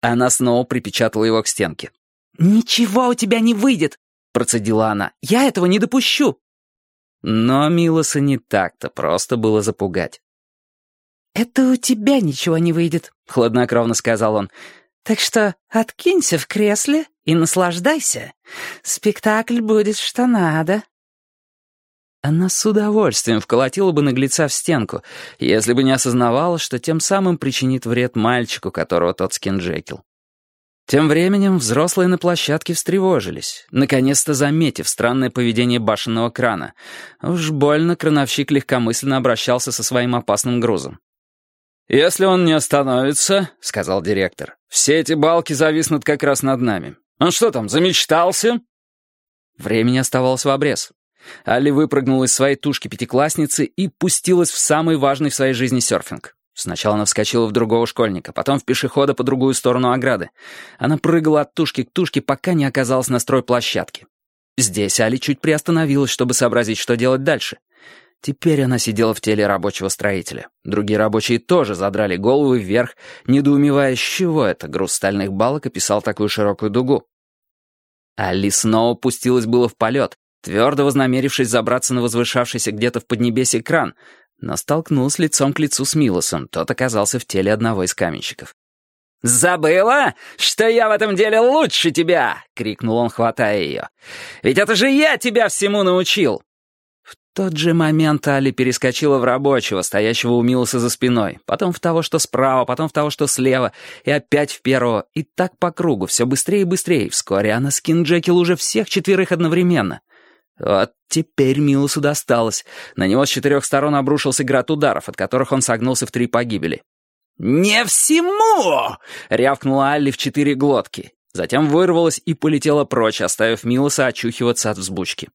Она снова припечатала его к стенке. «Ничего у тебя не выйдет!» — процедила она. «Я этого не допущу!» Но Милоса не так-то просто было запугать. «Это у тебя ничего не выйдет», — хладнокровно сказал он. «Так что откинься в кресле и наслаждайся. Спектакль будет что надо». Она с удовольствием вколотила бы наглеца в стенку, если бы не осознавала, что тем самым причинит вред мальчику, которого тот скинджекил. Тем временем взрослые на площадке встревожились, наконец-то заметив странное поведение башенного крана. Уж больно крановщик легкомысленно обращался со своим опасным грузом. «Если он не остановится, — сказал директор, — все эти балки зависнут как раз над нами. Он что там, замечтался?» Времени оставалось в обрез. Алли выпрыгнула из своей тушки пятиклассницы и пустилась в самый важный в своей жизни серфинг. Сначала она вскочила в другого школьника, потом в пешехода по другую сторону ограды. Она прыгала от тушки к тушке, пока не оказалась на стройплощадке. Здесь Алли чуть приостановилась, чтобы сообразить, что делать дальше. Теперь она сидела в теле рабочего строителя. Другие рабочие тоже задрали головы вверх, недоумевая, с чего это груз стальных балок описал такую широкую дугу. Алли снова пустилась было в полет, твердо вознамерившись забраться на возвышавшийся где-то в поднебесье кран, но столкнулась лицом к лицу с Милосом. Тот оказался в теле одного из каменщиков. «Забыла, что я в этом деле лучше тебя!» — крикнул он, хватая ее. «Ведь это же я тебя всему научил!» В тот же момент Алли перескочила в рабочего, стоящего у Милоса за спиной, потом в того, что справа, потом в того, что слева, и опять в первого, и так по кругу, все быстрее и быстрее. Вскоре она скинджекила уже всех четверых одновременно. Вот теперь Милосу досталось. На него с 4 сторон обрушился град ударов, от которых он согнулся в 3 погибели. «Не всему!» — рявкнула Алли в 4 глотки. Затем вырвалась и полетела прочь, оставив Милоса очухиваться от взбучки.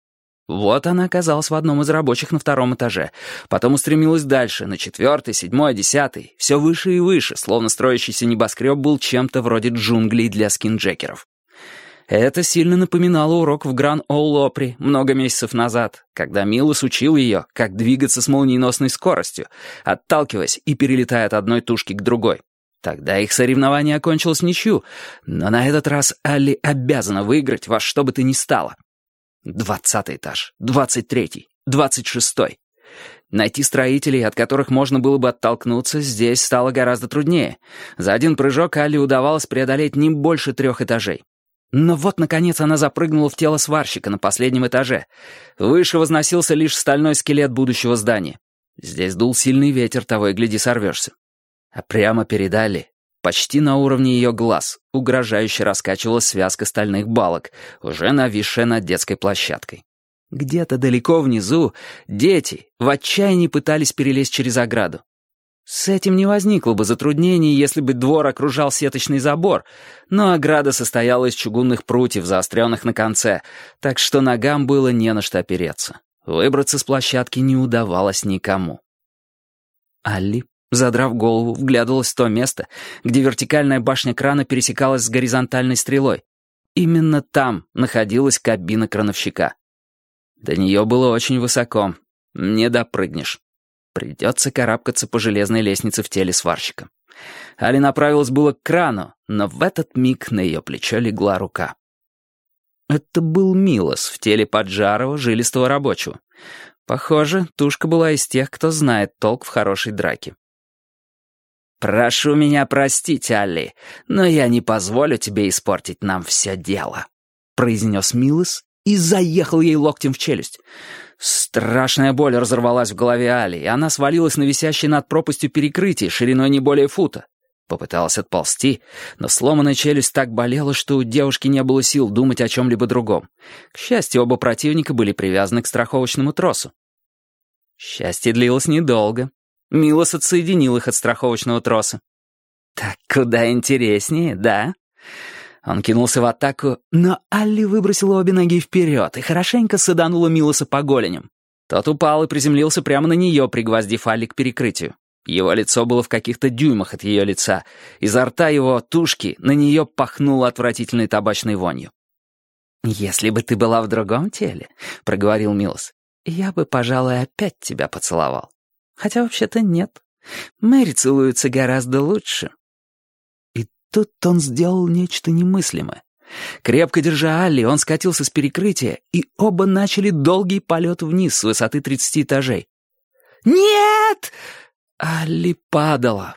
Вот она оказалась в одном из рабочих на 2-м этаже. Потом устремилась дальше, на 4-й, 7-й, 10-й. Все выше и выше, словно строящийся небоскреб был чем-то вроде джунглей для скинджекеров. Это сильно напоминало урок в Гран-Ол-Опри много месяцев назад, когда Милос учил ее, как двигаться с молниеносной скоростью, отталкиваясь и перелетая от одной тушки к другой. Тогда их соревнование окончилось в ничью, но на этот раз Алли обязана выиграть во что бы то ни стало. 20-й этаж, 23-й, 26-й. Найти строителей, от которых можно было бы оттолкнуться, здесь стало гораздо труднее. За один прыжок Алле удавалось преодолеть не больше 3 этажей. Но вот, наконец, она запрыгнула в тело сварщика на последнем этаже. Выше возносился лишь стальной скелет будущего здания. Здесь дул сильный ветер, того и гляди сорвешься. А прямо перед Алле, почти на уровне ее глаз, угрожающе раскачивалась связка стальных балок, уже нависшая над детской площадкой. Где-то далеко внизу дети в отчаянии пытались перелезть через ограду. С этим не возникло бы затруднений, если бы двор окружал сеточный забор, но ограда состояла из чугунных прутьев, заостренных на конце, так что ногам было не на что опереться. Выбраться с площадки не удавалось никому. Алли, задрав голову, вглядывалась в то место, где вертикальная башня крана пересекалась с горизонтальной стрелой. Именно там находилась кабина крановщика. До нее было очень высоко, не допрыгнешь. Придется карабкаться по железной лестнице в теле сварщика. Али направилась было к крану, но в этот миг на ее плечо легла рука. Это был Милос в теле поджарого, жилистого рабочего. Похоже, тушка была из тех, кто знает толк в хорошей драке. «Прошу меня простить, Алли, но я не позволю тебе испортить нам все дело», — произнес Милос и заехал ей локтем в челюсть. Страшная боль разорвалась в голове Али, и она свалилась на висящее над пропастью перекрытие шириной не более фута. Попыталась отползти, но сломанная челюсть так болела, что у девушки не было сил думать о чем-либо другом. К счастью, оба противника были привязаны к страховочному тросу. Счастье длилось недолго. Милос отсоединил их от страховочного троса. «Так куда интереснее, да?» Он кинулся в атаку, но Алли выбросила обе ноги вперед и хорошенько саданула Милоса по голеням. Тот упал и приземлился прямо на нее, пригвоздив Алли к перекрытию. Его лицо было в каких-то дюймах от ее лица. Изо рта его тушки на нее пахнуло отвратительной табачной вонью. «Если бы ты была в другом теле, — проговорил Милос, — я бы, пожалуй, опять тебя поцеловал. Хотя вообще-то нет. Мэри целуется гораздо лучше». тут он сделал нечто немыслимое. Крепко держа Алли, он скатился с перекрытия, и оба начали долгий полет вниз с высоты 30 этажей. «Нет!» Алли падала,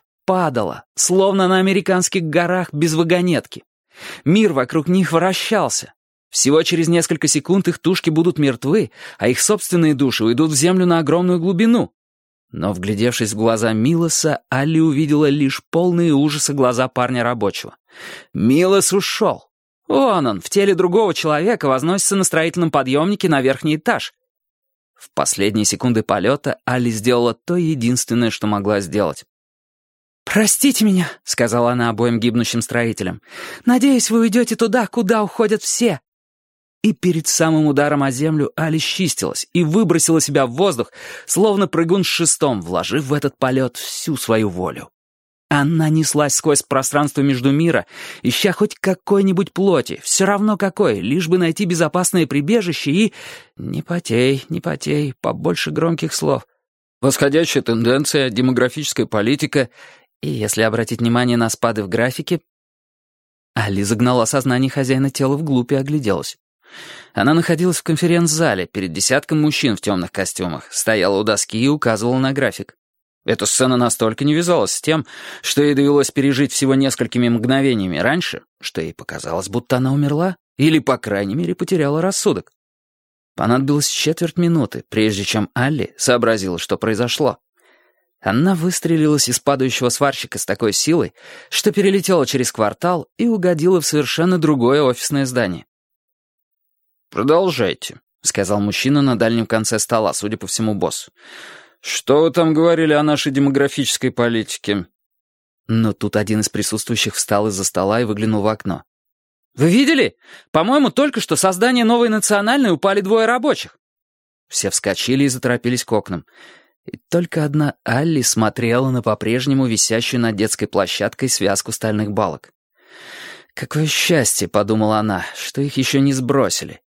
словно на американских горах без вагонетки. Мир вокруг них вращался. Всего через несколько секунд их тушки будут мертвы, а их собственные души уйдут в землю на огромную глубину. Но, вглядевшись в глаза Милоса, Алли увидела лишь полные ужаса глаза парня рабочего. Милос ушел. Вон он, в теле другого человека, возносится на строительном подъемнике на верхний этаж. В последние секунды полета Алли сделала то единственное, что могла сделать. «Простите меня», — сказала она обоим гибнущим строителям. «Надеюсь, вы уйдете туда, куда уходят все». И перед самым ударом о землю Алли счистилась и выбросила себя в воздух, словно прыгун с шестом, вложив в этот полет всю свою волю. Она неслась сквозь пространство между мира, ища хоть какой-нибудь плоти, все равно какой, лишь бы найти безопасное прибежище и... Не потей, побольше громких слов. Восходящая тенденция, демографическая политика... И если обратить внимание на спады в графике... Алли загнала сознание хозяина тела вглубь и огляделась. Она находилась в конференц-зале перед десятком мужчин в темных костюмах, стояла у доски и указывала на график. Эта сцена настолько не вязалась с тем, что ей довелось пережить всего несколькими мгновениями раньше, что ей показалось, будто она умерла или, по крайней мере, потеряла рассудок. Понадобилось четверть минуты, прежде чем Алли сообразила, что произошло. Она выстрелилась из падающего сварщика с такой силой, что перелетела через квартал и угодила в совершенно другое офисное здание. «Продолжайте», — сказал мужчина на дальнем конце стола, судя по всему, босс. «Что вы там говорили о нашей демографической политике?» Но тут один из присутствующих встал из-за стола и выглянул в окно. «Вы видели? По-моему, только что со здания Новой Национальной упали двое рабочих». Все вскочили и заторопились к окнам. И только одна Алли смотрела на по-прежнему висящую над детской площадкой связку стальных балок. «Какое счастье», — подумала она, — «что их еще не сбросили.